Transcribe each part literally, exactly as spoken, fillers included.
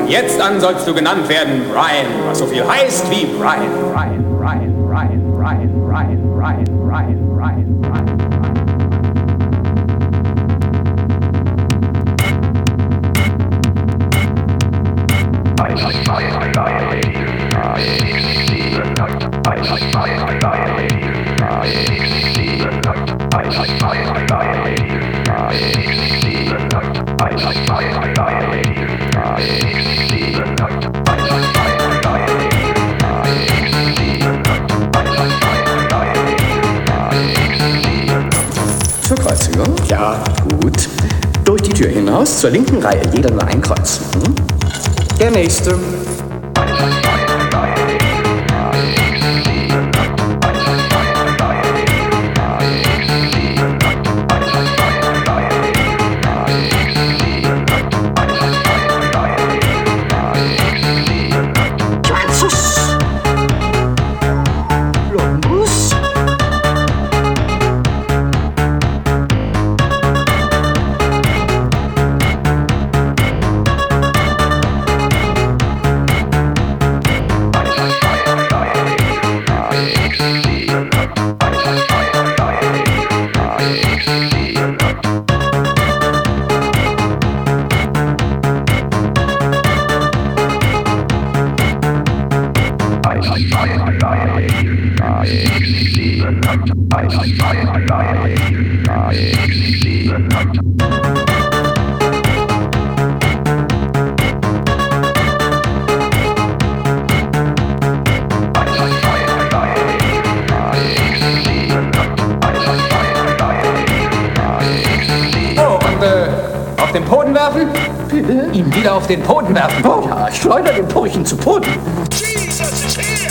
Von jetzt an sollst du genannt werden Brian, was so viel heißt wie Brian, Brian, Brian, Brian, Brian, Brian, Brian, Brian, Brian, Brian. Zur Kreuzigung? Ja, gut. Durch die Tür hinaus, zur linken Reihe, jeder nur ein Kreuz. Hm? Der nächste. Den Boden werfen? Bitte? Ihn wieder auf den Boden werfen. Oh ja, ich schleudere den Purchen zu Boden. Jesus is here!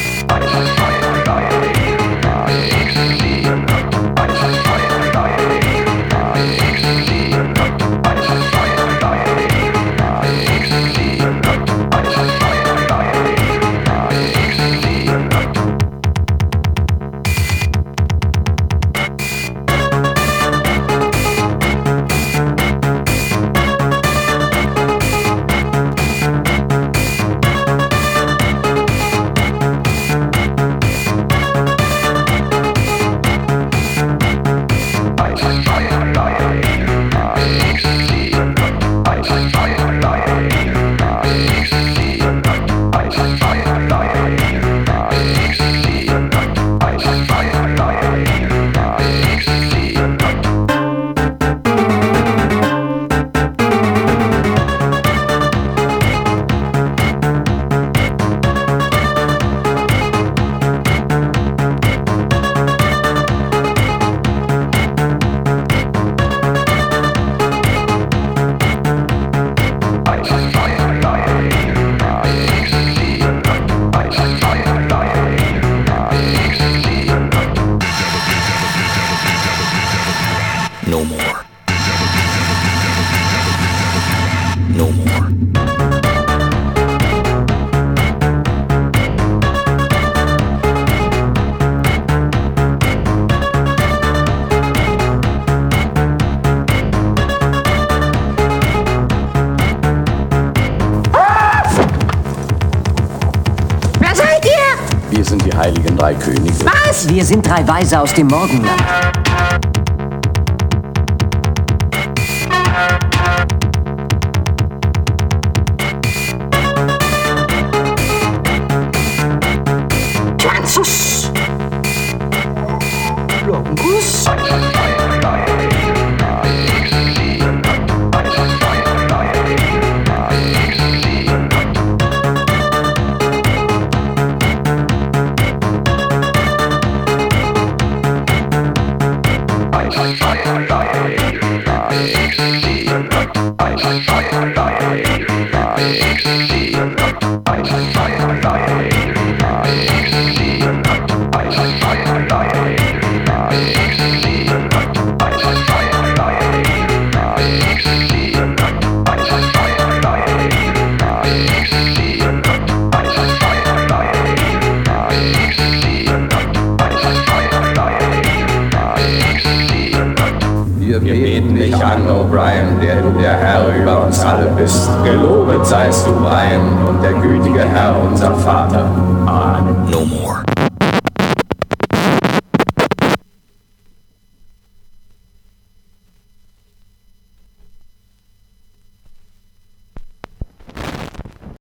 No more. No more. Wer seid ihr? Wir sind die heiligen drei Könige. Was? Wir sind drei Weise aus dem Morgenland. Franzus! Longus! Wir beten dich an, O'Brien, der du der Herr über uns alle bist. Gelobet seist du rein und der gütige Herr unser Vater. Amen. No more.